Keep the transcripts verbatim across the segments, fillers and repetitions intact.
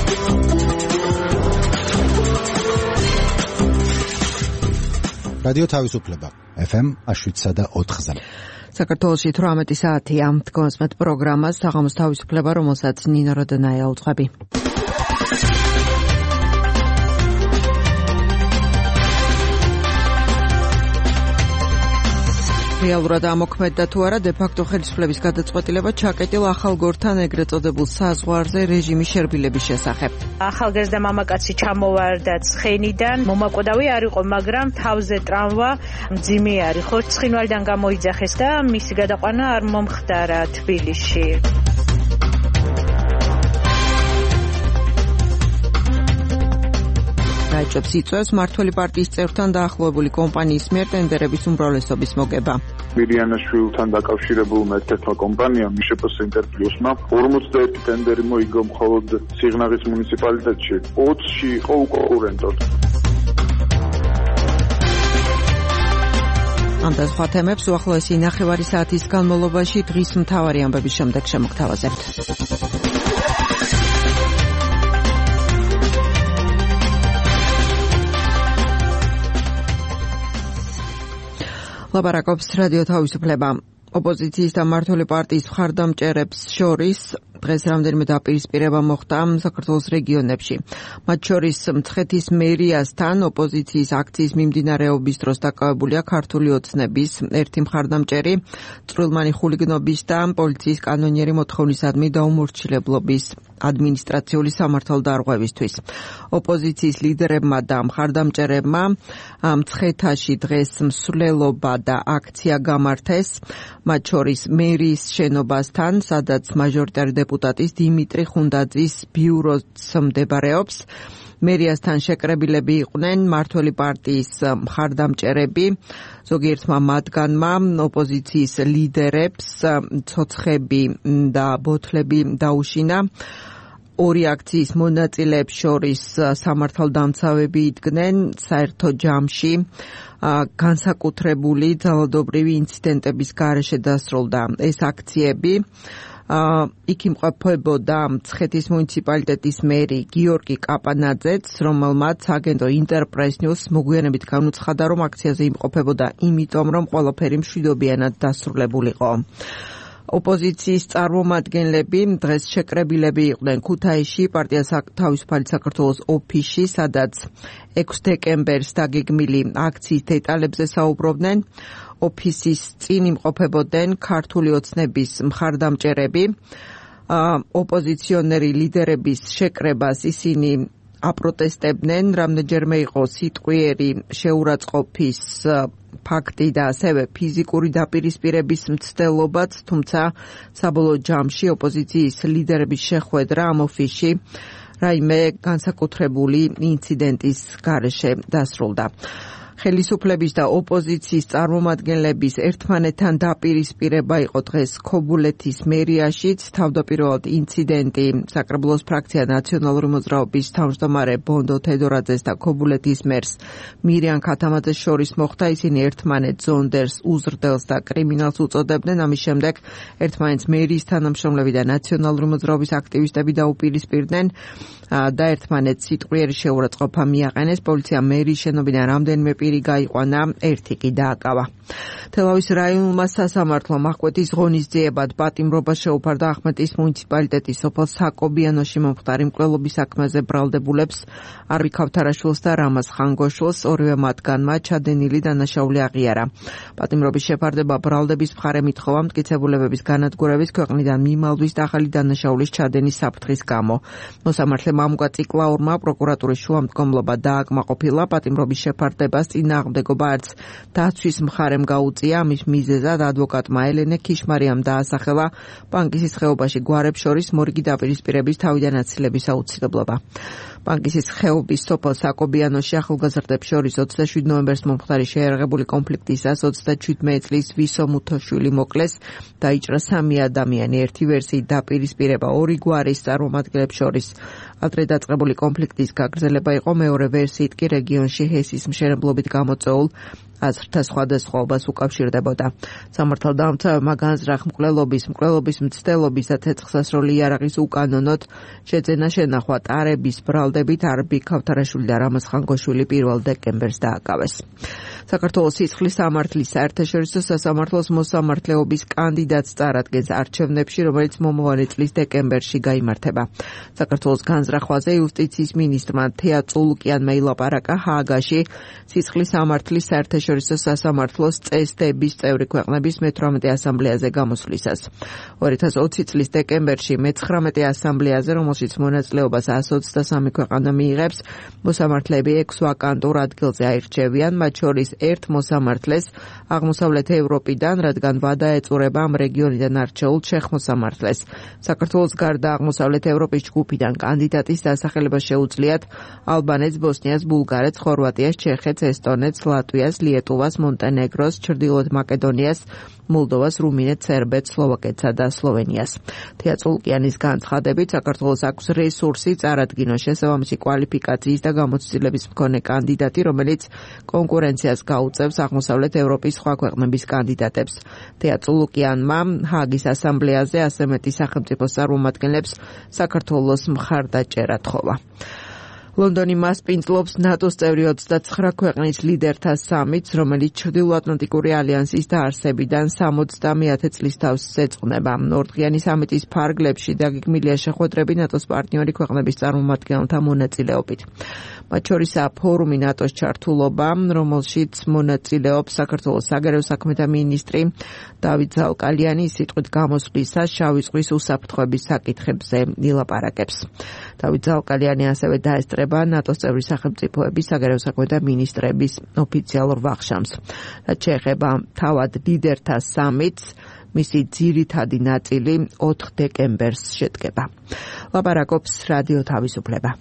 რადიო თავისუფლება ეფ ემ შვიდსა და ოთხზე. საქართველოში თვრამეტი საათია დგას met პროგრამას საღამოს თავისუფლება, რომელსაც ნინო როდონაია უძღვები. რეალურად ამოქმედდა თუ არა დე-ფაქტო ხელისუფლების გადაწყვეტილება ჩაკეტილ ახალგორთან ეგრეთ წოდებულ საზღვარზე რეჟიმის შერბილების შესახებ. ახალგაზრდა მამაკაცი ჩამოვარდა ცხენიდან, მომაკვდავი არ იყო, მაგრამ თავზე ტრამვა მძიმე არის, ხო ცხინვალიდან გამოიძახეს და მისი გადაყვანა არ მომხდარა თბილისში. რაჭობს იწვევს მმართველი პარტიის წევრთან დაახლოებული კომპანიის მიერ ტენდერების უმრავლესობის მოგება. მირიანაშვილთან დაკავშირებულმა ერთ-ერთმა კომპანიამ მიშეპოს ინტერპლუსმა ორმოცდაერთი ტენდერი მოიგო მხოლოდ სიღნაღის მუნიციპალიტეტში, ოცში იყო უკონკურენტოდ. ამ და სხვა თემებს უახლოესი ნახევარი საათის განმავლობაში დღის მთავარი ამბების შემდეგ შემოგთავაზებთ. ლაპარაკობს რადიო თავისუფლება. ოპოზიციის და მმართველი პარტიის მხარდამჭერებს შორის დღეს რამდენიმე დაპირისპირება მოხდა საქართველოს რეგიონებში. მათ შორის მცხეთის მერიასთან ოპოზიციის აქციის მიმდინარეობის დროს დაკავებულია ქართული ოცნების ერთი მხარდამჭერი, წვრილმანი ხულიგნობის და პოლიციის კანონიერი მოთხოვნისადმი დაუმორჩილებლობის ადმინისტრაციული სამართალდარღვევისთვის. ოპოზიციის ლიდერებმა და მხარდამჭერებმა მცხეთაში დღეს მსვლელობა და აქცია გამართეს, მათ შორის მერიის შენობასთან, სადაც მაჟორიტარი დეპუტატის დიმიტრი ხუნდაძის ბიუროც მდებარეობს. მერიასთან შეკრებილები იყვნენ მმართველი პარტიის მხარდამჭერები, ზოგიერთმა მათგანმა ოპოზიციის ლიდერებს ცოცხები და ბოთლები დაუშინა. ორი აქციის მონაწილეებს შორის სამართალდამცავები იდგნენ საერთო ჯამში. განსაკუთრებული ძალადობრივი ინციდენტების გარეშე დასრულდა ეს აქციები. იქ იმყოფებოდა მცხეთის მუნიციპალიტეტის მერი გიორგი კაპანაძეც, რომელმაც აგენტო ინტერპრეს ნიუს მოგვიანებით განუცხადა, რომ აქციაზე იმყოფებოდა იმიტომ, რომ ყველაფერი მშვიდობიანად დასრულებულიყო. ოპოზიციის წარმომადგენლები დღეს შეკრებილები იყვნენ ქუთაისში, პარტია თავისუფალი საქართველოს ოფისში, სადაც ექვსი დეკემბერს დაგეგმილი აქციის დეტალებზე საუბრობდნენ. ოფისის წინ იმყოფებოდნენ ქართული ოცნების მხარდამჭერები. ოპოზიციონერი ლიდერების შეკრებას ისინი აპროტესტებდნენ, რამდენჯერმე იყო სიტყვიერი შეურაცხყოფის ფაქტი და ასევე ფიზიკური დაპირისპირების მცდელობაც, თუმცა საბოლოო ჯამში ოპოზიციის ლიდერების შეხვედრა ამ ოფისში რაიმე განსაკუთრებული ინციდენტის გარეშე დასრულდა. ხელისუფლების და ოპოზიციის წარმომადგენლების ერთმანეთთან დაპირისპირება იყო დღეს ქობულეთის მერიაშიც. თავდაპირველად ინციდენტი საკრებულოს ფრაქცია ნაციონალური მოძრაობის თავმჯდომარე ბონდო თედორაძეს და ქობულეთის მერს მირიან ქათამაძეს შორის მოხდა. ისინი ერთმანეთს ზონდერს, უზრდელს და კრიმინალს უწოდებდნენ. ამის შემდეგ ერთმანეთს მერიის თანამშრომლები და ნაციონალური მოძრაობის აქტივისტები დაუპირისპირდნენ და ერთმანეთს სიტყვიერი შეურაცხყოფა მიაყენეს. პოლიციამ მერიის შენობიდან რამდენიმე პირი გაიყვანა, ერთი კი დააკავა. თელავის რაიონულმა სასამართლომ აღკვეთის ღონისძიებად პატიმრობა შეუფარდა ახმეტის მუნიციპალიტეტის სოფელ საკობიანოში მომხდარი მკვლელობის საქმეზე ბრალდებულებს არვი ქავთარაშვილს და რამაზ ხანგოშვილს, ორივე მათგანმა ჩადენილი დანაშაული აღიარა. პატიმრობის შეფარდება ბრალდების მხარე მითხოვა მტკიცებულებების განადგურების, ქვეყნიდან მიმალვის და ახალი დანაშაულის ჩადენის საფრთხის გამო. მოსამართლემ ამგვარ ციკლაურმა პროკურატურის შუამდგომლობა დააკმაყოფილა. პატიმრობის შეფარდებას წინააღმდეგობა არც დაცვის მხარემ გაუწია. ამის მიზეზად ადვოკატმა ელენე ქიშმარიამ დაასახელა პანკისის ხეობაში გვარებს შორის მორიგი დაპირისპირების თავიდანაცილების აუცილებლობა. პანკისის ხეობის სოფელ საკობიანოში ახალგაზრდებს შორის ოცდაშვიდი ნოემბერს მომხდარი შეიარაღებული კონფლიქტისას ოცდაჩვიდმეტი წლის ვისო მუთოშვილი მოკლეს, დაიჭრა სამი ადამიანი. ერთი ვერსიით დაპირისპირება ორი გვარის წარმომადგენლებს შორის ადრე დაწყებული კონფლიქტის გაგრძელება იყო, მეორე ვერსიით კი რეგიონში ჰესის მშენებლობით გამოწვეულ აზრთა სხვადასხვაობას უკავშირდებოდა. სამართალდამცავებმა განზრახ მკვლელობის, მკვლელობის მცდელობის და ცეცხლსასროლი იარაღის უკანონოდ შეძენა შენახვა ტარების ბრალდებით არბი ქავთარაშვილი და რამაზ ხანგოშვილი პირველ დეკემბერს დააკავეს. საქართველოს სისხლის სამართლის საერთაშორისო სასამართლოს მოსამართლეობის კანდიდატს წარადგენს არჩევნებში, რომელიც მომავალი წლის დეკემბერში გაიმართება. საქართველოს განზრახვაზე იუსტიციის მინისტრმა თეა წულუკიანმა ილაპარაკა ჰააგაში სისხლის სამართლის საერთაშორისო სასამართლოს წესდების წევრი ქვეყნების მეთვრამეტე ასამბლეაზე გამოსვლისას. ორი ათას ოცი წლის დეკემბერში მეცხრამეტე ასამბლეაზე, რომელშიც მონაწილეობას εκατს ოცდასამი ქვეყანა მიიღებს, მოსამართლეები ექვს ვაკანტურ ადგილზე აირჩევიან, მათ შორის ერთ მოსამართლეს აღმოსავლეთ ევროპიდან, რადგან ვადა ეწურება ამ რეგიონიდან არჩეულ ჩეხ მოსამართლეს. საქართველოს გარდა აღმოსავლეთ ევროპის ჯგუფიდან კანდიდატის დასახელება შეუძლიათ ალბანეთს, ბოსნიას, ბულგარეთს, ხორვატიას, ჩეხეთს, ესტონეთს, ლატვიას, ლიეტუვას, მონტენეგროს, ჩრდილოეთ მაკედონიას, მოლდოვას, რუმინეთს, სერბეთს, სლოვაკეთსა და სლოვენიას. თეა წულუკიანის განცხადებით, საქართველოს აქვს რესურსი წარადგინოს შესაბამისი კვალიფიკაციის და გამოცდილების მქონე კანდიდატი, რომელიც კონკურენციას გაუწევს აღმოსავლეთ ევროპის სხვა ქვეყნების კანდიდატებს. თეა წულუკიანმა ჰააგის ასამბლეაზე ასე მეტი სახელმწიფოს წარმომადგენლებს საქართველოს მხარდაჭერა თხოვა. ლონდონი მასპინძლობს ნატოს წევრი ოცდაცხრა ქვეყნის ლიდერთა სამიტს, რომელიც ჩრდილოატლანტიკური ალიანსის დაარსებიდან სამოცდამეათე წლის თავს ეწყნება. ორდღიანი სამიტის ფარგლებში დაგეგმილია შეხვედრები ნატოს პარტნიორი ქვეყნების წარმომადგენელთა მონაწილეობით. მათ შორისაა ფორუმი ნატოს ჩართულობა, რომელშიც მონაწილეობს საქართველოს საგარეო საქმეთა მინისტრი დავით ზალკალიანი, სიტყვით გამოსვლისას შავი ზღვის უსაფრთხოების საკითხებზე ილაპარაკებს. დავით ზალკალიანი ასევე დაესწრება ნატოს წევრი სახელმწიფოების საგარეო საქმეთა მინისტრების ოფიციალურ ვახშამს. რაც შეეხება თავად ლიდერთა სამიტს, მისი ძირითადი ნაწილი ოთხ დეკემბერს შედგება. ლაპარაკობს რადიო თავისუფლება.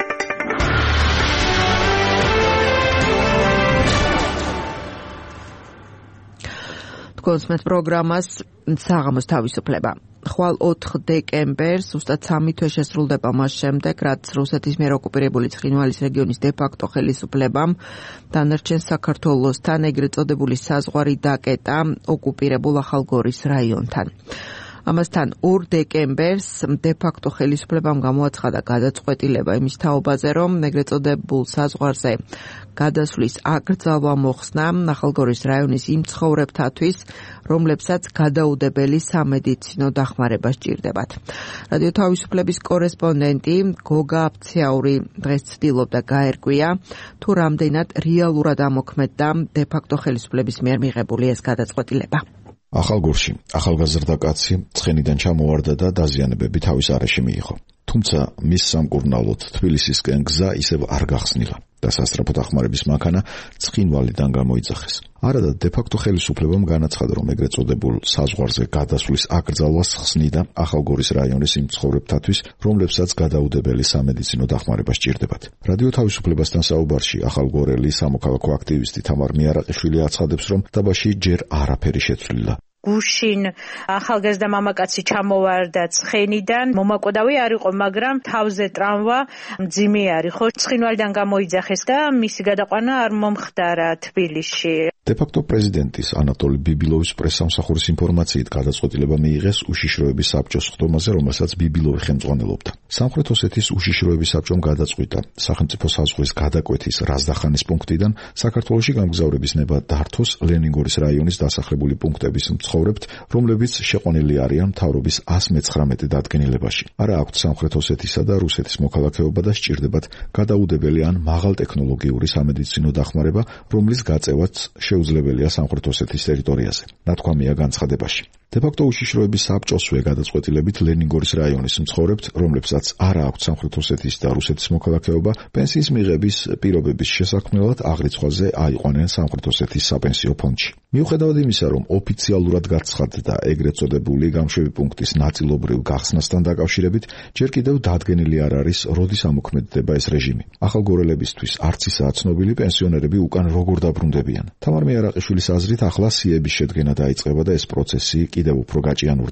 კონსმეთ პროგრამას საღამოს თავისუფლება. ხვალ ოთხ დეკემბერს, უბრალოდ სამი თვე შესრულდება მას შემდეგ, რაც რუსეთის მიერ ოკუპირებული ცხინვალის რეგიონის დე-ფაქტო ხელისუფლებამ დანარჩენ საქართველოსთან ეგრეთ წოდებული საზღვარი დაკეტა ოკუპირებულ ახალგორის რაიონთან. ამასთან ორ დეკემბერს დე-ფაქტო ხელისუფლებამ გამოაცხადა გადაწყვეტილება იმის თაობაზე, რომ ეგრეთ წოდებულ საზღვარზე გადასვლის აკრძალვა მოხსნა ახალგორის რაიონის იმ ცხოვრებთათვის, რომლებსაც გადაუდებელი სამედიცინო დახმარება სჭირდებათ. რადიო თავისუფლების კორესპონდენტი გოგა აფციაური დღეს ცდილობდა გაერკვია, თუ რამდენად რეალურად ამოქმედდა დე-ფაქტო ხელისუფლების მიერ მიღებული ეს გადაწყვეტილება. ახალგორში ახალგაზრდა კაცი ცხენიდან ჩამოვარდა და დაზიანებები თავის არეში მიიღო. თუმცა მის სამკურნალოდ თბილისისკენ გზა ისევ არ გახსნილა და სასწრაფო დახმარების მანქანა ცხინვალიდან გამოიძახეს. არადა დე-ფაქტო ხელისუფლებამ განაცხადა, რომ ეგრეთ წოდებულ საზღვარზე გადასვლის აკრძალვას ხსნიდა ახალგორის რაიონის იმ ცხოვრებთათვის, რომლებსაც გადაუდებელი სამედიცინო დახმარება სჭირდებათ. რადიო თავისუფლებასთან საუბარში ახალგორელი სამოქალაქო აქტივისტი თამარ მიარაყიშვილი აცხადებს, რომ დაბაში ჯერ არაფერი შეცვლილა. გუშინ ახალგაზრდა მამაკაცი ჩამოვარდა ცხენიდან, მომაკვდავი არ იყო, მაგრამ თავზე ტრამვა მძიმე არ იყო. ცხინვალიდან გამოიძახეს და მისი გადაყვანა არ მომხდარა თბილისში. დე-ფაქტო პრეზიდენტის ანატოლი ბიბილოვის პრესსამსახურის ინფორმაციით გადაწყვეტილება მიიღეს უშიშროების საბჭოს ხდომაზე, რომელსაც ბიბილოვი ხელმძღვანელობდა. სამხრეთ ოსეთის უშიშროების საბჭომ გადაწყვიტა სახელმწიფო საზღვრის გადაკვეთის რაზდახანის პუნქტიდან საქართველოში გამგზავრების ნება დართოს ლენინგორის რაიონის დასახლებული პუნქტების მცხოვრებთ, რომლებიც შეყვანილი არიან მთავრობის εκατს მეცხრამეტე დადგენილებაში. არა აქვთ სამხრეთ ოსეთისა და რუსეთის მოქალაქეობა და სჭირდებათ გადაუდებელი ან მაღალტექნოლოგიური სამედიცინო დახმარება, რომლის გაწევაც შეუძლებელია სამხრეთ ოსეთის ტერიტორიაზე. ნათქვამია განცხადებაში. დე-ფაქტო უშიშროების საბჭოსვე გადაწყვეტილებით ლენინგორის რაიონის მცხოვრებთ, რომლებსაც არა აქვთ სამხრეთ ოსეთის და რუსეთის მოქალაქეობა, პენსიის მიღების პირობების შესაქმნელად აღრიცხვაზე აიყვანენ სამხრეთ ოსეთის საპენსიო ფონდში. მიუხედავად იმისა, რომ ოფიციალურად გაცხადდა ეგრეთ წოდებული გამშვები პუნქტის ნაწილობრივ გახსნასთან დაკავშირებით, ჯერ კიდევ დადგენილი არ არის, როდის ამოქმედდება ეს რეჟიმი. ახალგორელებისთვის არც ისაა ცნობილი პენსიონერები უკან როგორ დაბრუნდებიან. თამარ მიარაყიშვილის აზრით, ახლა სიების შედგენა დაიწყება და ეს პროცესი კიდევ უფრო გაჭიანურდება.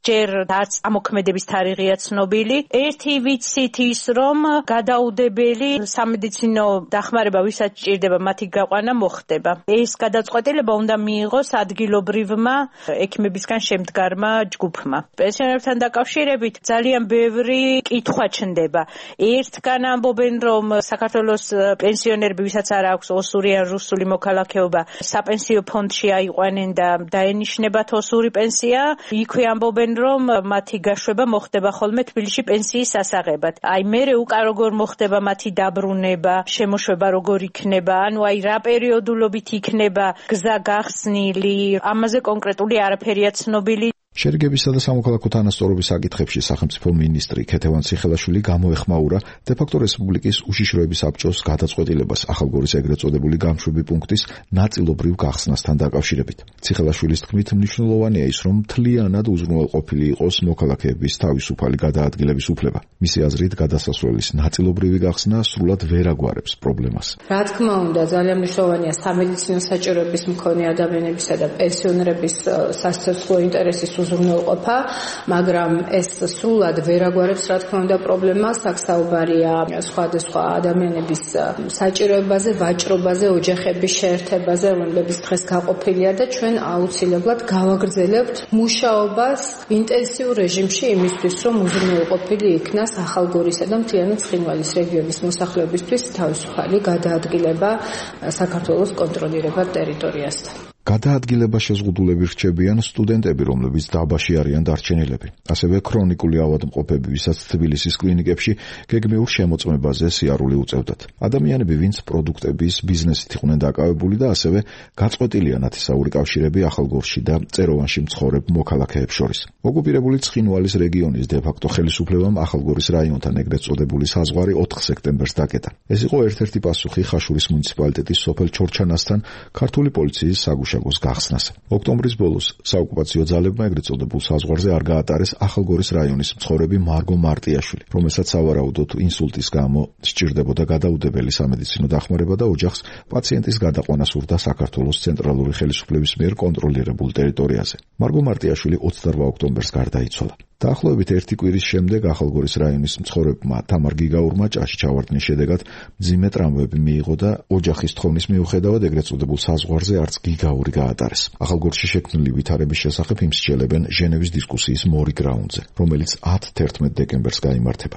ჯერ არც ამოქმედების თარიღია ცნობილი. ერთი ვიცით ის, რომ გადაუდებელი სამედიცინო დახმარება ვისაც ჭირდება მათი გაყვანა მოხდება. ეს გადაწყვეტილება უნდა მიიღოს ადგილობრივმა ექიმებისგან შემდგარმა ჯგუფმა. პენსიონერებთან დაკავშირებით ძალიან ბევრი კითხვა ჩნდება. ერთგან ამბობენ, რომ საქართველოს პენსიონერები, ვისაც არ აქვს ოსური ან რუსული მოქალაქეობა, საპენსიო ფონდში აიყვანენ და დაენიშნებათ ოსური პენსია. იქვე ამბობენ, რომ მათი გაშვება მოხდება ხოლმე თბილისში პენსიის სასაღებად. აი მერე უკან როგორ მოხდება მათი დაბრუნება, შემოშვება როგორ იქნება, ანუ აი რა პერიოდულობით იქნება გზა გახსნილი, ამაზე კონკრეტული არაფერია ცნობილი. შერიგებისა და სამოქალაქო თანასწორობის საკითხებში სახელმწიფო მინისტრი ქეთევან ციხელაშვილი გამოეხმაურა დე-ფაქტო რესპუბლიკის უშიშროების საბჭოს გადაწყვეტილებას ახალგორის ეგრეთ წოდებული გამშვები პუნქტის ნაწილობრივ გახსნასთან დაკავშირებით. ციხელაშვილის თქმით, მნიშვნელოვანია ის, რომ მთლიანად უზრუნველყოფილი იყოს მოქალაქეების თავისუფალი გადაადგილების უფლება. მისი აზრით, გადასასვლელის ნაწილობრივი გახსნა სრულად ვერ აგვარებს პრობლემას. რა თქმა უნდა, ძალიან მნიშვნელოვანია სამედიცინო საჭიროების მქონე ადამიანებისა და პენსიონერების სასიცოცხლო ინტერესის უზრუნველყოფა, მაგრამ ეს სრულად ვერ აგვარებს, რა თქმა უნდა, პრობლემას. აქ საუბარია სხვადასხვა ადამიანების საჭიროებაზე, ვაჭრობაზე, ოჯახების შეერთებაზე, რომლებიც დღეს გაყოფილია და ჩვენ აუცილებლად გავაგრძელებთ მუშაობას ინტენსიურ რეჟიმში იმისთვის, რომ უზრუნველყოფილი იქნას ახალგორისა და მთლიანი ცხინვალის რეგიონის მოსახლეობისთვის თავისუფალი გადაადგილება საქართველოს კონტროლირებად ტერიტორიასთან. გადაადგილება შეზღუდულები რჩებიან სტუდენტები, რომლებიც დაბაში არიან დარჩენილები. ასევე ქრონიკული ავადმყოფები, ვისაც თბილისის კლინიკებში გეგმიურ შემოწმებაზე სიარული უწევდათ. ადამიანები, ვინც პროდუქტების ბიზნესით იყვნენ დაკავებული და ასევე გაწყვეტილია ნათესაური კავშირები ახალგორში და წეროვანში მცხოვრებ მოქალაქეებს შორის. ოკუპირებული ცხინვალის რეგიონის დე-ფაქტო ხელისუფლებამ ახალგორის რაიონთან ეგრეთ წოდებული საზღვარი ოთხ სექტემბერს დაკეტა. ეს იყო ერთ-ერთი პასუხი ხაშურის მუნიციპალიტეტის სოფელ ჩორჩანასთან ქართული პოლიციის საგუშაგო გახსნას. ოქტომბრის ბოლოს საოკუპაციო ძალებმა ეგრეთ წოდებულ საზღვარზე არ გაატარეს ახალგორის რაიონის მცხოვრები მარგო მარტიაშვილი, რომელსაც სავარაუდოდ ინსულტის გამო სჭირდებოდა გადაუდებელი სამედიცინო დახმარება და ოჯახს პაციენტის გადაყვანა სურდა საქართველოს ცენტრალური ხელისუფლების მიერ კონტროლირებულ ტერიტორიაზე. მარგო მარტიაშვილი ოცდარვა ოქტომბერს გარდაიცვალა. დაახლოებით ერთი კვირის შემდეგ ახალგორის რაიონის მცხოვრებმა თამარ გიგაურმა ჭაში ჩავარდნის შედეგად მძიმე ტრამვები მიიღო და ოჯახის თხოვნის მიუხედავად ეგრეთ წოდებულ საზღვარზე არც გიგაური გაატარეს. ახალგორში შექმნილი ვითარების შესახებ იმსჯელებენ ჟენევის დისკუსიის მორიგ რაუნდზე, რომელიც ათი-თერთმეტი დეკემბერს გაიმართება.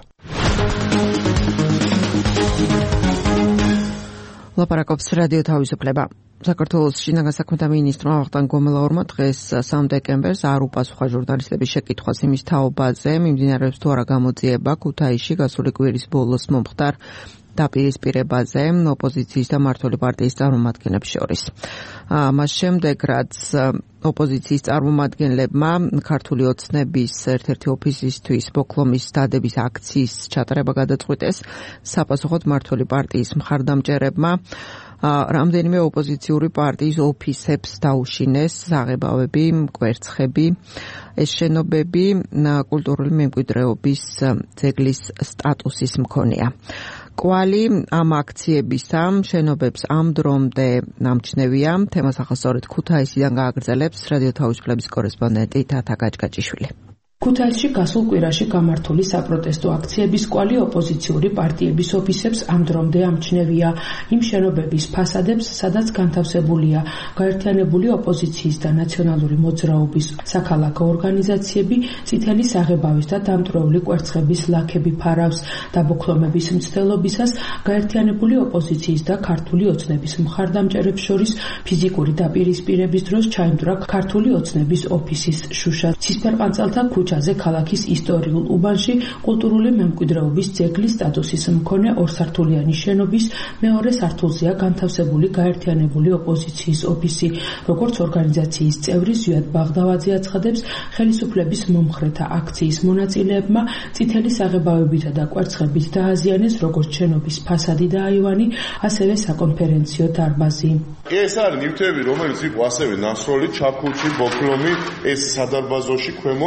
ლაპარაკობს რადიო თავისუფლება. საქართველოს შინაგან საქმეთა მინისტრმა ვახტანგ გომელაურმა დღეს სამი დეკემბერს არ უპასუხა ჟურნალისტების შეკითხვას იმის თაობაზე, მიმდინარეობს თუ არა გამოძიება ქუთაისში გასული კვირის ბოლოს მომხდარ დაპირისპირებაზე ოპოზიციის და მმართველი პარტიის წარმომადგენლებს შორის. მას შემდეგ, რაც ოპოზიციის წარმომადგენლებმა ქართული ოცნების ერთ-ერთი ოფისისთვის ბოკლომის დადების აქციის ჩატარება გადაწყვიტეს, საპასუხოდ მმართველი პარტიის მხარდამჭერებმა რამდენიმე ოპოზიციური პარტიის ოფისებს დაუშინეს საღებავები, კვერცხები. ეს შენობები კულტურული მემკვიდრეობის ძეგლის სტატუსის მქონეა. კვალი ამ აქციებისა შენობებს ამ დრომდე ამჩნევია. თემას ახასწორედ ქუთაისიდან გააგრძელებს რადიო თავისუფლების კორესპონდენტი თათა გაჭგაჭიშვილი. ქუთაისში გასულ კვირაში გამართული საპროტესტო აქციების კვალი ოპოზიციური პარტიების ოფისებს ამ დრომდე ამჩნევია. იმ შენობების ფასადებს, სადაც განთავსებულია გაერთიანებული ოპოზიციის და ნაციონალური მოძრაობის საქალაქო ორგანიზაციები, წითელი საღებავის და დამტვრეული კვერცხების ლაქები ფარავს. დაბოქლომების მცდელობისას გაერთიანებული ოპოზიციის და ქართული ოცნების მხარდამჭერებს შორის ფიზიკური დაპირისპირების დროს ჩაიმტვრა ქართული ოცნების ოფისის შუშა. ცისფერყანწელთა ქუჩაზე ქალაქის ისტორიულ უბანში კულტურული მემკვიდრეობის ძეგლის სტატუსის მქონე ორსართულიანი შენობის მეორე სართულზეა განთავსებული გაერთიანებული ოპოზიციის ოფისი. როგორც ორგანიზაციის წევრი ზვიად ბაღდავაძე აცხადებს, ხელისუფლების მომხრეთა აქციის მონაწილეებმა წითელი საღებავებითა და კვერცხებით დააზიანეს როგორც შენობის ფასადი და აივანი, ასევე საკონფერენციო დარბაზი. ეს არის ნივთები, რომელიც იყო ასევე ნასროლი, ჩაქუჩი, ბოქლომი, ეს სადარბაზოში ქვემოთ.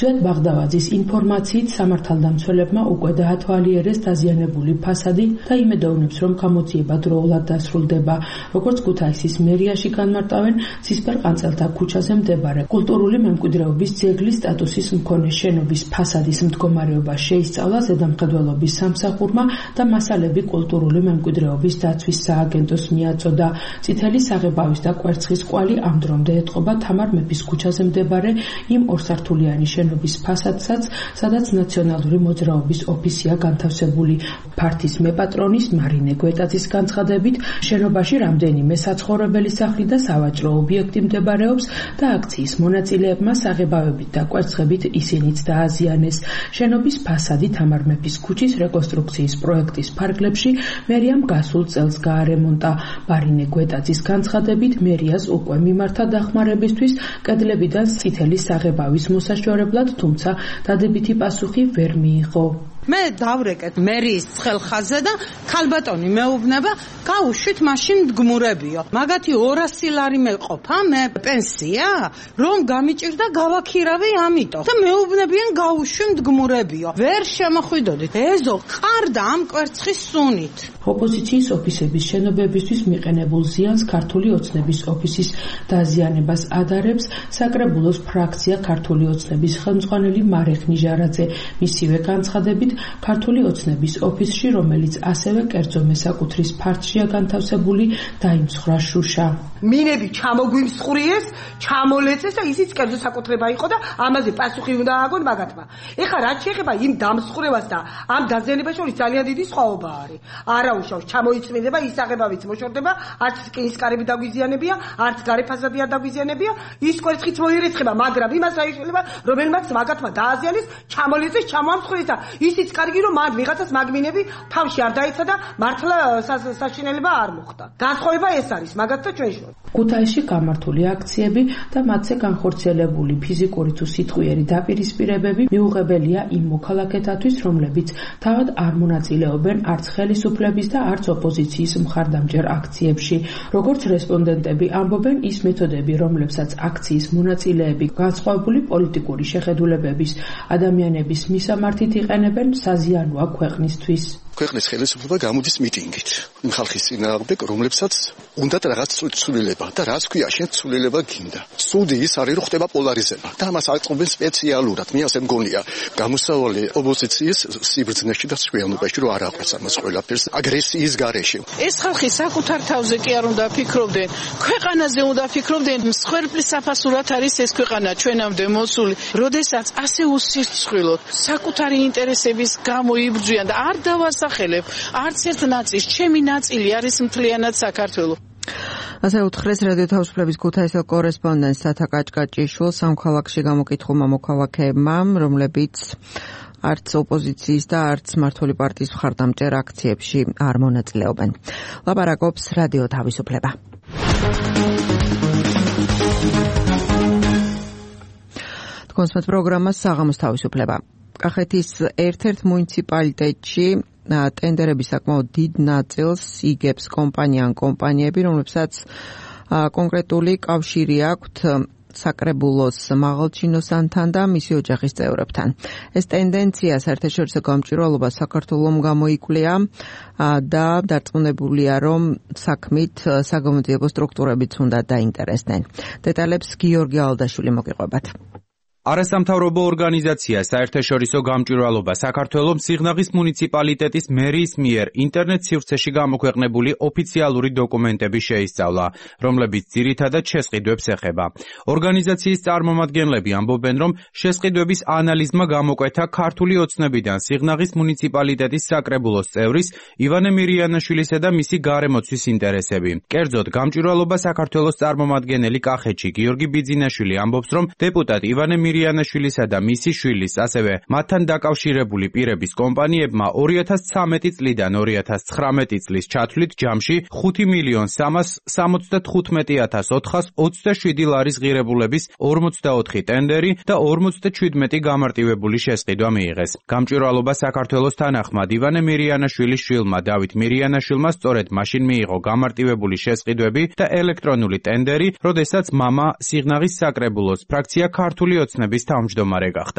ზვიად ბაღდავაძის ინფორმაციით სამართალდამცველებმა უკვე დაათვალიერეს დაზიანებული ფასადი და იმედოვნებს, რომ გამოძიება დროულად დასრულდება. Როგორც ქუთაისის მერიაში განმარტავენ, ცისფერყანწელთა ქუჩაზე მდებარე კულტურული მემკვიდრეობის ძეგლის სტატუსის მქონე შენობის ფასადის მდგომარეობა შეისწავლა ზედამხედველობის სამსახურმა და მასალები კულტურული მემკვიდრეობის დაცვის სააგენტოს მიაწოდა. წითელი საღებავის და კვერცხის კვალი ამ დრომდე ეტყობა თამარ მეფის ქუჩაზე მდებარე იმ ორსართულიანი შენობის ფასადსაც, სადაც ნაციონალური მოძრაობის ოფისია განთავსებული. ფართის მეპატრონის მარინე გვეტაძის განცხადებით, შენობაში რამდენიმე საცხოვრებელი სახლი და სავაჭრო ობიექტი მდებარეობს და აქციის მონაწილეებმა საღებავებით და კვერცხებით ისინიც დააზიანეს. შენობის ფასადი თამარ მეფის ქუჩის რეკონსტრუქციის პროექტის ფარგლებში მერიამ გასულ წელს გაარემონტა. მარინე გვეტაძის განცხადებით, მერიას უკვე მიმართა დახმარებისთვის კედლებიდან წითელი საღებავის მოსაშორებლად, თუმცა დადებითი პასუხი ვერ მიიღო. მე დავრეკეთ მერიის ხელხაზე და ქალბატონი მეუბნება, გაუშვით მაშინ მდგმურებიო. მაგათი ორასი ლარი მეყოფა, მე პენსია, რომ გამიჭირდა გავაქირავი ამიტომ. და მეუბნებიან გაუშვი მდგმურებიო. ვერ შემოხვიდოდით. ეზო ყარდა ამ კვერცხის სუნით. ოპოზიციის ოფისების შენობებისთვის მიყენებულ ზიანს ქართული ოცნების ოფისის დაზიანებას ადარებს საკრებულოს ფრაქცია ქართული ოცნების ხელმძღვანელი მარეხ ნიჟარაძე. მისივე განცხადებით, ქართული ოცნების ოფისში, რომელიც ასევე კერძო მესაკუთრის ფარდშია განთავსებული, დაიმსხვრა შუშა. მინები ჩამოგვიმსხვრიეს, ჩამოლეცეს და ისიც კერძო საკუთრება იყო და ამაზე პასუხი უნდა ააგონ მაგათმა. ეხლა რაც შეეხება იმ დამსხვრევას და ამ დაზიანებას შორის ძალიან დიდი სხვაობა არის. არაუშავს ჩამოიწმინდება, ისაღებავიც მოშორდება, არც კინისკარები დაგვიზიანებია, არც გარე ფასადი არ დაგვიზიანებია, ის კვერცხიც მოირეცხება, მაგრამ იმას რა იშველება, რომელმაც მაგათმა დააზიანეს, ჩამოლეცეს, ჩამოამსხვრიეს და ისიც კარგი რომ მან ვიღაცას მაგმინები თავში არ დაეცა და მართლა საშინელება არ მოხდა. განსხვავება ეს არის მაგათსა ჩვენ შორის. ქუთაისში გამართული აქციები და მათზე განხორციელებული ფიზიკური თუ სიტყვიერი დაპირისპირებები მიუღებელია იმ მოქალაქეთათვის, რომლებიც თავად არ მონაწილეობენ არც ხელისუფლების და არც ოპოზიციის მხარდამჭერ აქციებში. როგორც რესპონდენტები ამბობენ, ის მეთოდები, რომლებსაც აქციის მონაწილეები განსხვავებული პოლიტიკური შეხედულებების ადამიანების მისამართით იყენებენ, საზიანოა ქვეყნისთვის. ქვეყნის ხელისუფლება გამოდის მიტინგით იმ ხალხის წინააღმდეგ, რომლებსაც უნდათ რაღაც ცვლილება და რაც ქვია შენ ცვლილება გინდა. სუდი ის არის, რომ ხდება პოლარიზება და ამას აწყობენ სპეციალურად. მე ასე მგონია, გამოსავალი ოპოზიციის სიბრძნეში და სვიანობაში რომ არ აყვეს ამას ყველაფერს აგრესიის გარეშე. ეს ხალხი საკუთარ თავზე კი არ უნდა ფიქრობდნენ, ქვეყანაზე უნდა ფიქრობდნენ. მსხვერპლის საფასურად არის ეს ქვეყანა ჩვენამდე მოსული, როდესაც ასე უსირცხვილოდ საკუთარი ინტერესების გამო იბრძვიან და არ დავას არც ერთ ნაწილს, ჩემი ნაწილი არის მთლიანად საქართველო. ასე უთხრეს რადიო თავისუფლების ქუთაისელ კორესპონდენტს სათა კაჭკაჭიშვილს სამოქალაქში გამოკითხულმა მოქალაქეებმა, რომლებიც არც ოპოზიციის და არც მმართველი პარტიის მხარდამჭერ აქციებში არ მონაწილეობენ. ლაპარაკობს რადიო თავისუფლება. თქვენს პროგრამას საღამოს თავისუფლება. კახეთის ერთ-ერთ მუნიციპალიტეტში ტენდერების საკმაოდ დიდ ნაწილს იგებს კომპანია ან კომპანიები, რომლებსაც კონკრეტული კავშირი აქვთ საკრებულოს მაღალჩინოსანთან და მისი ოჯახის წევრებთან. ეს ტენდენცია საერთაშორისო გამჭვირვალობას საქართველომ გამოიკვლია და დარწმუნებულია, რომ საქმით საგამოძიებო სტრუქტურებიც უნდა დაინტერესდნენ. დეტალებს გიორგი ალდაშვილი მოგიყვებათ. არასამთავრობო ორგანიზაცია საერთაშორისო გამჭვირვალობა საქართველოს სიღნაღის მუნიციპალიტეტის მერიის მიერ ინტერნეტ სივრცეში გამოქვეყნებული ოფიციალური დოკუმენტები შეისწავლა, რომლებიც ძირითადად შესყიდვებს ეხება. ორგანიზაციის წარმომადგენლები ამბობენ, რომ შესყიდვების ანალიზმა გამოკვეთა ქართული ოცნებიდან სიღნაღის მუნიციპალიტეტის საკრებულოს წევრის ივანე მირიანაშვილისა და მისი გარემოცვის ინტერესები. კერძოდ, გამჭვირვალობა საქართველოს წარმომადგენელი კახეთში გიორგი ბიძინაშვილი ამბობს, რომ დეპუტატ ივანე მირიანაშვილისა და მისი შვილის, ასევე მათთან დაკავშირებული პირების კომპანიებმა ორი ათას ცხრამეტი წლიდან ორი ათას ცხრამეტი წლის ჩათვლით ჯამში ხუთი მილიონ სამას სამოცდათხუთმეტი ათას ოთხას ოცდაშვიდი ლარის ღირებულების ორმოცდაოთხი ტენდერი და ორმოცდაჩვიდმეტი გამარტივებული შესყიდვა მიიღეს. გამჭვირვალობა საქართველოს თანახმად ივანე მირიანაშვილის შვილმა დავით მირიანაშვილმა სწორედ მაშინ მიიღო გამარტივებული შესყიდვები და ელექტრონული ტენდერი, როდესაც მამა სიღნაღის საკრებულოს ფრაქცია ქართული ოცნების თავმჯდომარე გახდა.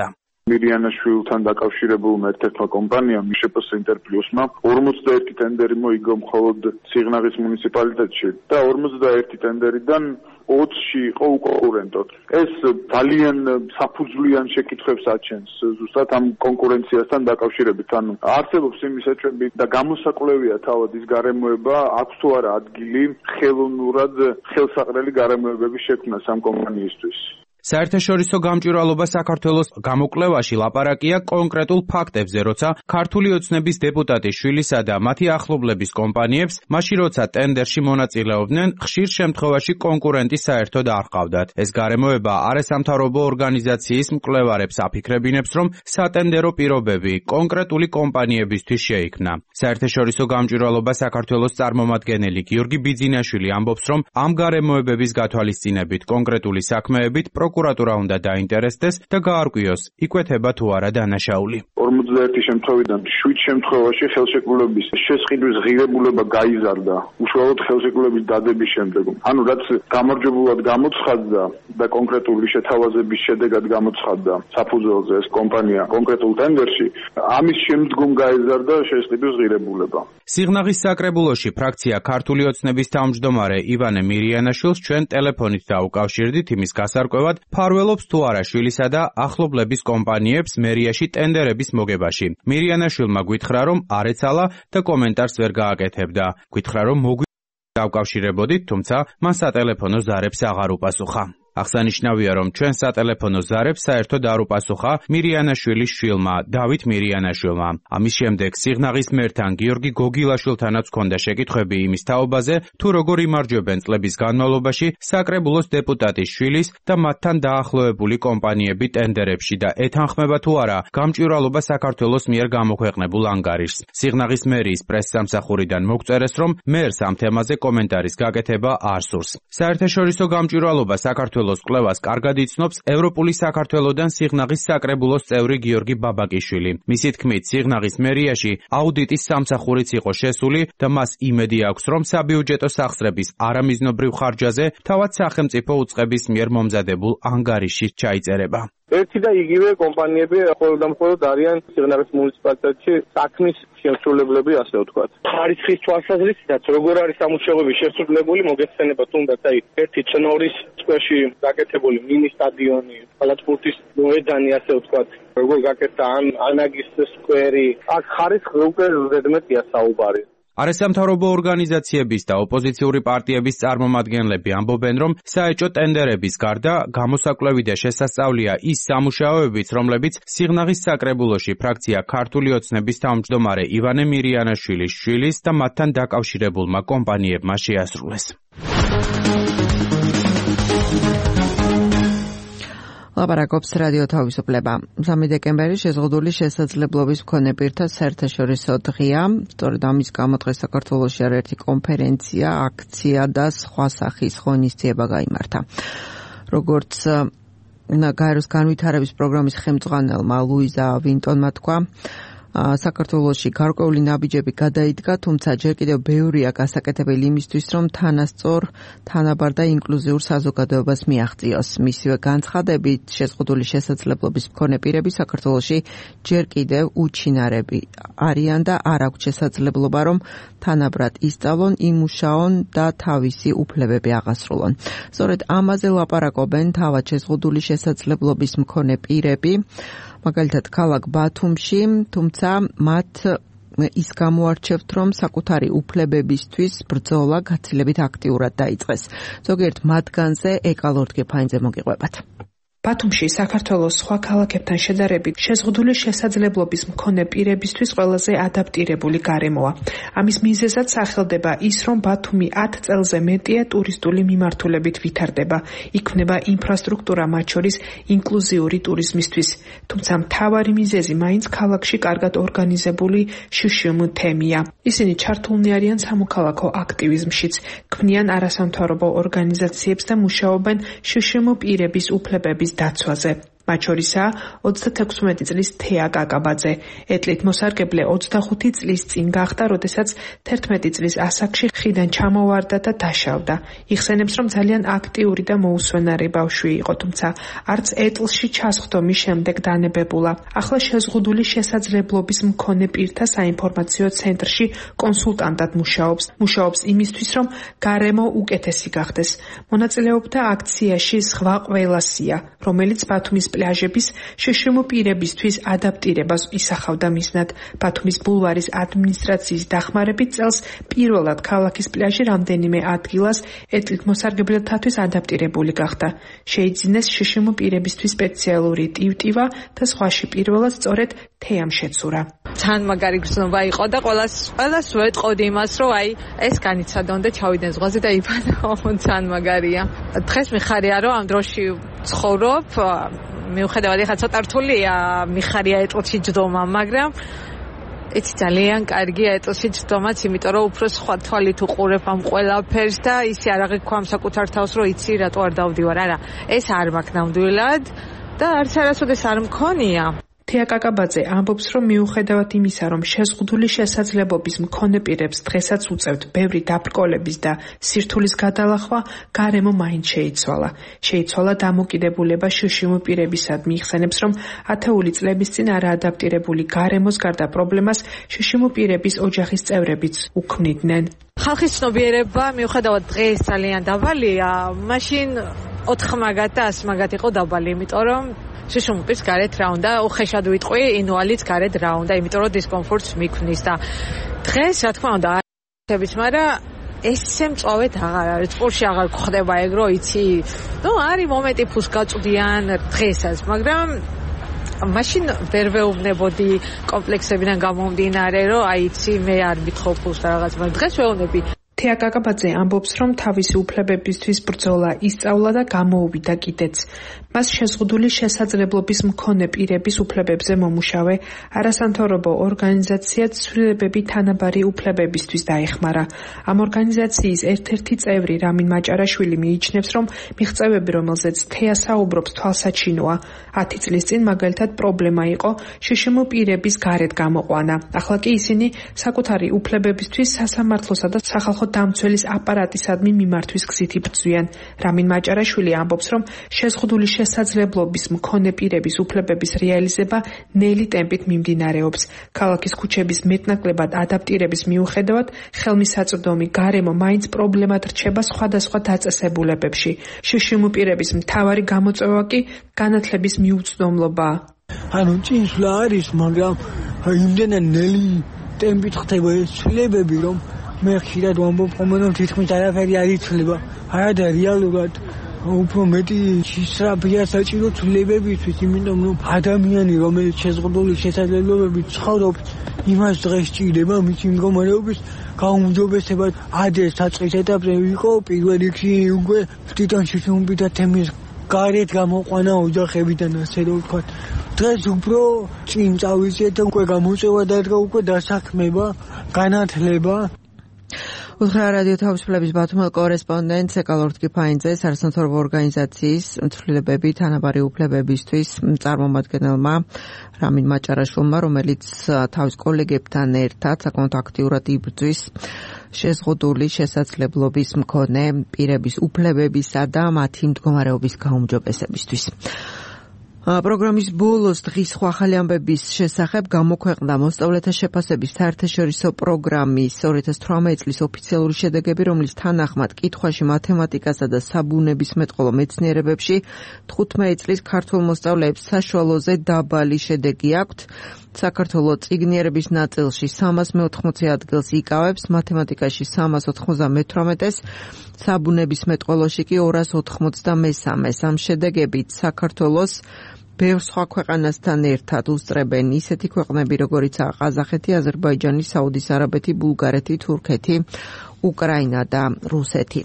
მირიანაშვილთან დაკავშირებულმა ერთ-ერთმა კომპანიამ მიშეპოს ინტერპლუსმა ორმოცდაერთი ტენდერი მოიგო მხოლოდ სიღნაღის მუნიციპალიტეტში და ორმოცდაერთი ტენდერიდან ოცში იყო უკონკურენტოდ. ეს ძალიან საფუძვლიან შეკითხვებს აჩენს ზუსტად ამ კონკურენციასთან დაკავშირებით. ანუ არსებობს იმის ეჭვები და გამოსაკვლევია თავად ის გარემოება, აქვს თუ არა ადგილი ხელოვნურად ხელსაყრელი გარემოებების შექმნას ამ კომპანიისთვის. საერთაშორისო გამჭვირვალობა საქართველოს გამოკვლევაში ლაპარაკია კონკრეტულ ფაქტებზე, როცა ქართული ოცნების დეპუტატის შვილისა და მათი ახლობლების კომპანიებს, მაშინ როცა ტენდერში მონაწილეობდნენ, ხშირ შემთხვევაში კონკურენტი საერთოდ არ ჰყავდათ. ეს გარემოება არასამთავრობო ორგანიზაციის მკვლევარებს აფიქრებინებს, რომ სატენდერო პირობები კონკრეტული კომპანიებისთვის შეიქმნა. საერთაშორისო გამჭვირვალობა საქართველოს წარმომადგენელი გიორგი ბიძინაშვილი ამბობს, რომ ამ გარემოებების გათვალისწინებით კონკრეტული საქმეებით პროკურატურა უნდა დაინტერესდეს და გაარკვიოს, იკვეთება თუ არა დანაშაული. ორმოცდაერთი შემთხვევიდან შვიდ შემთხვევაში ხელშეკრულების შესყიდვის ღირებულება გაიზარდა უშუალოდ ხელშეკრულების დადების შემდეგ. ანუ რაც გამარჯვებულად გამოცხადდა და კონკრეტული შეთავაზების შედეგად გამოცხადდა საფუძველზე ეს კომპანია კონკრეტულ ტენდერში, ამის შემდგომ გაიზარდა შესყიდვის ღირებულება. სიღნაღის საკრებულოში ფრაქცია ქართული ოცნების თავმჯდომარე ივანე მირიანაშვილს ჩვენ ტელეფონით დაუკავშირდით იმის გასარკვევად, ფარველობს თუ არა შვილისა და ახლობლების კომპანიებს მერიაში ტენდერების მოგებაში. მირიანაშვილმა გითხრა, რომ არ ეცალა და კომენტარს ვერ გააკეთებდა. გითხრა, რომ მოგდავკავშირებოდით, თუმცა მან სატელეფონო ზარებს აღარ უპასუხა. აღსანიშნავია, რომ ჩვენ სატელეფონო ზარებს საერთოდ არ უპასუხა მირიანაშვილის შვილმა, დავით მირიანაშვილმა. ამის შემდეგ სიღნაღის მერთან გიორგი გოგილაშვილთანაც ჰქონდა შეკითხვები იმის თაობაზე, თუ როგორ იმარჯვებენ წლების განმავლობაში საკრებულოს დეპუტატის შვილის და მათთან დაახლოებული კომპანიები ტენდერებში და ეთანხმება თუ არა გამჭვირვალობა საქართველოს მიერ გამოქვეყნებულ ანგარიშს. სიღნაღის მერიის პრესსამსახურიდან მოგწერეს, რომ მერს ამ თემაზე კომენტარის გაკეთება არ სურს. საერთაშორისო გამჭვირვალობა საქართველოს კვლევას კარგად იცნობს ევროპული საქართველოდან სიღნაღის საკრებულოს წევრი გიორგი ბაბაკიშვილი. მისი თქმით, სიღნაღის მერიაში აუდიტის სამსახურიც იყო შესული და მას იმედი აქვს, რომ საბიუჯეტო სახსრების არამიზნობრივ ხარჯაზე თავად სახელმწიფო უწყების მიერ მომზადებულ ანგარიში ჩაიწერება. ერთი და იგივე კომპანიები მხოლოდ და მხოლოდ არიან სიღნაღის მუნიციპალიტეტში საქმის შემსრულებლები, ასე ვთქვათ. ხარისხის თვალსაზრისითაც როგორ არის სამუშაოები შესრულებული, მოგეხსენება თუნდაც აი ერთი წნორის წვეში გაკეთებული მინი სტადიონი, კალათბურთის მოედანი, ასე ვთქვათ, როგორ გაკეთდა ან ანაგის სკვერი. აქ ხარისხი უკვე ზედმეტია საუბარი. არასამთავრობო ორგანიზაციების და ოპოზიციური პარტიების წარმომადგენლები ამბობენ, რომ საეჭო ტენდერების გარდა გამოსაკვლევი და შესასწავლია ის სამუშაოებიც, რომლებიც სიღნაღის საკრებულოში ფრაქცია ქართული ოცნების თავმჯდომარე ივანე მირიანაშვილის შვილის და მათთან დაკავშირებულმა კომპანიებმა შეასრულეს. ლაპარაკობს რადიო თავისუფლება. სამი დეკემბერი შეზღუდული შესაძლებლობის მქონე პირთა საერთაშორისო დღეა. სწორედ ამის გამო დღეს საქართველოში არაერთი კონფერენცია, აქცია და სხვა სახის ღონისძიება გაიმართა. როგორც გაეროს განვითარების პროგრამის ხელმძღვანელმა ლუიზა ვინტონმა თქვა, საქართველოში გარკვეული ნაბიჯები გადაიდგა, თუმცა ჯერ კიდევ ბევრია გასაკეთებელი იმისთვის, რომ თანასწორ, თანაბარ და ინკლუზიურ საზოგადოებას მიაღწიოს. მისივე განცხადებით, შეზღუდული შესაძლებლობის მქონე პირები საქართველოში ჯერ კიდევ უჩინარები არიან და არ აქვთ შესაძლებლობა, რომ თანაბრად ისწავლონ, იმუშაონ და თავისი უფლებები აღასრულონ. სწორედ ამაზე ლაპარაკობენ თავად შეზღუდული შესაძლებლობის მქონე პირები, მაგალითად ქალაქ ბათუმში, თუმცა მათ ის გამოარჩევთ, რომ საკუთარი უფლებებისთვის ბრძოლა გაცილებით აქტიურად დაიწყეს. ზოგიერთ მათგანზე ეკალორდ გეფაინძე მოგიყვებათ. ბათუმში საქართველოს სხვა ქალაქებთან შედარებით შეზღუდული შესაძლებლობის მქონე პირებისთვის ყველაზე ადაპტირებული გარემოა. ამის მიზეზად სახელდება ის, რომ ბათუმი ათ წელზე მეტია ტურისტული მიმართულებით ვითარდება. იქმნება ინფრასტრუქტურა, მათ შორის ინკლუზიური ტურიზმისთვის. თუმცა მთავარი მიზეზი მაინც ქალაქში კარგად ორგანიზებული შშმ თემია. ისინი ჩართულნი არიან სამოქალაქო აქტივიზმშიც, ქმნიან არასამთავრობო ორგანიზაციებს და მუშაობენ შშმ პირების უფლებების დაცვაზე. მათ შორისაა ოცდათექვსმეტი წლის თეა კაკაბაძე. ეტლით მოსარგებლე ოცდახუთი წლის წინ გახდა, როდესაც თერთმეტი წლის ასაკში ხიდან ჩამოვარდა და დაშავდა. იხსენებს, რომ ძალიან აქტიური და მოუსვენარი ბავშვი იყო, თუმცა არც ეტლში ჩასხდომის შემდეგ დანებებულა. ახლა შეზღუდული შესაძლებლობის მქონე პირთა საინფორმაციო ცენტრში კონსულტანტად მუშაობს. მუშაობს იმისთვის, რომ გარემო უკეთესი გახდეს. მონაწილეობდა აქციაში სხვა ყველასია, რომელიც ბათუმის პლაჟების შშმ პირებისთვის ადაპტირებას ისახავდა მიზნად. ბათუმის ბულვარის ადმინისტრაციის დახმარებით წელს პირველად ქალაქის პლაჟი რამდენიმე ადგილას ეტლით მოსარგებლეთათვის ადაპტირებული გახდა. შეიძინეს შშმ პირებისთვის სპეციალური ტივტივა და სხვაში პირველად სწორედ თეამ შეცურა. თან მაგარი გრძნობა იყო და ყველას ყველას ვეტყოდი იმას, რომ აი ეს განიცადონ და ჩავიდნენ ზღვაზე და იბანო, თან მაგარია. დღეს მიხარია, რომ ამ დროში ცხოვრობ, მიუხედავად ეხლა ცოტა რთულია, მიხარია ეტლში ჯდომა, მაგრამ იცი ძალიან კარგია ეტლში ჯდომაც, იმიტომ რომ უფრო სხვა თვალით უყურებ ამ ყველაფერს და ისე არ აღიქვამ საკუთარ თავს, რომ იცი რატო არ დავდივარ. არა, ეს არ მაქვს ნამდვილად და არც არასოდეს არ მქონია. თეა კაკაბაძე ამბობს, რომ მიუხედავად იმისა, რომ შეზღუდული შესაძლებლობის მქონე პირებს დღესაც უწევთ ბევრი დაბრკოლების და სირთულის გადალახვა, გარემო მაინც შეიცვალა. შეიცვალა დამოკიდებულება შშმ პირებისადმი. იხსენებს, რომ ათეული წლების წინ არაადაპტირებული გარემოს გარდა პრობლემას შშმ პირების ოჯახის წევრებიც უქმნიდნენ. ხალხის ცნობიერება მიუხედავად დღეს ძალიან დაბალია, მაშინ ოთხ მაგათ და ას მაგათ იყო დაბალი, იმიტომ რომ შშმ პირს გარეთ რა უნდა, უხეშად ვიტყვი, ინვალიდს გარეთ რა უნდა, იმიტომ რომ დისკომფორტს მიქმნის და დღეს რა თქმა უნდა არის, მაგრამ ესე მწვავედ აღარ არის, წყურში აღარ გვხდება ეგ, რომ იცი, ნუ არის მომენტი ფულს გაწვდიან დღესაც, მაგრამ მაშინ ვერ ვეუბნებოდი კომპლექსებიდან გამომდინარე, რომ აი იცი მე არ მithხოვ ფულს და რაღაც, მაგრამ დღეს ვეუბნები. თეა კაკაბაძე ამბობს, რომ თავისი უფლებებისთვის ბრძოლა ისწავლა და გამოუვიდა კიდეც. მას შეზღუდული შესაძლებლობის მქონე პირების უფლებებზე მომუშავე არასამთავრობო ორგანიზაცია ცვლილებები თანაბარი უფლებებისთვის დაეხმარა. ამ ორგანიზაციის ერთ-ერთი წევრი რამინ მაჭარაშვილი მიიჩნევს, რომ მიღწევები, რომელზეც თეა საუბრობს, თვალსაჩინოა. ათი წლის წინ მაგალითად პრობლემა იყო შშმ პირების გარეთ გამოყვანა. ახლა კი ისინი საკუთარი უფლებებისთვის სასამართლოსა და სახალხო დამცველის აპარატისადმი მიმართვის გზით იბრძვიან. რამინ მაჭარაშვილი ამბობს, რომ შეზღუდული შესაძლებლობის მქონე პირების უფლებების რეალიზება ნელი ტემპით მიმდინარეობს. ქალაქის ქუჩების მეტნაკლებად ადაპტირების მიუხედავად, ხელმისაწვდომი გარემო მაინც პრობლემად რჩება სხვადასხვა დაწესებულებებში. შშმ პირების მთავარი გამოწვევა კი განათლების მიუწვდომლობაა. ანუ წინსვლა არის, მაგრამ იმდენად ნელი ტემპით ხდება ეს ცვლილებები, რომ მე ხშირად ვამბობ, რომ თითქმის არაფერი არ იცვლება. არა და რეალურად უფრო მეტი შესაბამია საჭირო ცვლილებებისთვის, იმიტომ რომ ადამიანი, რომელიც შეზღუდული შესაძლებლობებით ცხოვრობს, იმას დღეს სჭირდება მისი მდგომარეობის გაუმჯობესება. ადრე საწყის ეტაპზე იყო პირველ რიგში უკვე თვითონ შშმ-თა თემის გარეთ გამოყვანა ოჯახებიდან, ასე რომ ვთქვათ. დღეს უფრო წინ წავიწყეთ და უკვე გამოწვევა დადგა, უკვე დასაქმება, განათლება. უთხრა რადიო თავისუფლების ბათუმელ კორესპონდენტ ეკალორდ კიფაინძეს არასამთავრობო ორგანიზაციის ცვლილებები თანაბარი უფლებებისთვის წარმომადგენელმა რამინ მაჭარაშვილმა, რომელიც თავის კოლეგებთან ერთად საკმაოდ აქტიურად იბრძვის შეზღუდული შესაძლებლობის მქონე პირების უფლებებისა და მათი მდგომარეობის გაუმჯობესებისთვის. პროგრამის ბოლოს დღის სხვა ახალი ამბების შესახებ გამოქვეყნდა მოსწავლეთა შეფასების საერთაშორისო პროგრამის ორი ათას თვრამეტი წლის ოფიციალური შედეგები, რომლის თანახმად კითხვაში მათემატიკასა და საბუნებისმეტყველო მეცნიერებებში თხუთმეტი წლის ქართულ მოსწავლეებს საშუალოზე დაბალი შედეგი აქვთ. საქართველოს წიგნიერების ნაწილში სამას მეოთხმოცი ადგილს იკავებს, მათემატიკაში სამას ოთხმოცდამეთვრამეტეს, საბუნებისმეტყველოში კი ორას ოთხმოცდამესამეს. ამ შედეგებით საქართველოს ბევრ სხვა ქვეყანასთან ერთად უსწრებენ ისეთი ქვეყნები, როგორიცაა ყაზახეთი, აზერბაიჯანი, საუდის არაბეთი, ბულგარეთი, თურქეთი, უკრაინა და რუსეთი.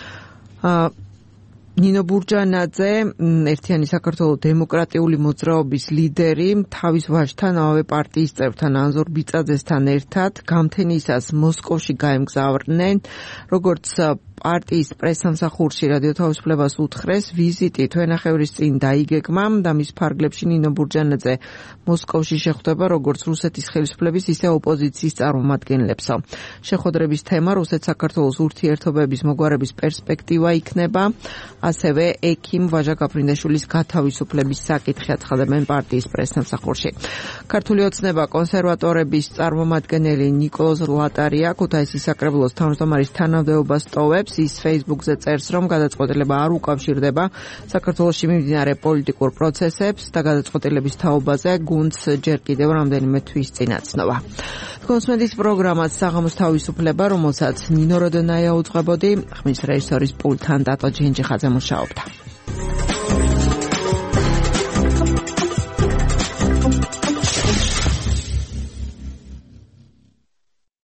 ნინო ბურჯანაძე, ერთიანი საქართველოს დემოკრატიული მოძრაობის ლიდერი, თავის ვაჟთან, ამავე პარტიის წევრთან ანზორ ბიწაძესთან ერთად გამთენისას მოსკოვში გაემგზავრნენ. როგორც პარტიის პრესსამსახურში რადიო თავისუფლებას უთხრეს ვიზიტი თვენახევრის წინ დაიგეგმა და მის ფარგლებში ნინო ბურჯანაძე მოსკოვში შეხვდება როგორც რუსეთის ხელისუფლების, ისე ოპოზიციის წარმომადგენლებსო. შეხვედრების თემა რუსეთ-საქართველოს ურთიერთობების მოგვარების პერსპექტივა იქნება, ასევე ექიმ ვაჟა გაფრინდაშვილის გათავისუფლების საკითხი აცხადებენ პარტიის პრესსამსახურში. ქართული ოცნება კონსერვატორების წარმომადგენელი ნიკოლოზ ლატარია ქუთაისის საკრებულოს თავმჯდომარის თანამდებობას ტოვებს. ის Facebook-ზე წერს, რომ გადაწყვეტილება არ უკავშირდება საქართველოში მიმდინარე პოლიტიკურ პროცესებს და გადაწყვეტილების თაობაზე გუნდს ჯერ კიდევ რამდენიმე თვის წინაცნობა. კონსმენდის პროგრამაც საღამოს თავისუფლება, რომელსაც ნინო როდონაია უძღვებოდი, ხმის რეჟისორის პულტთან დატო ჯენჯიხაძე მუშაობდა.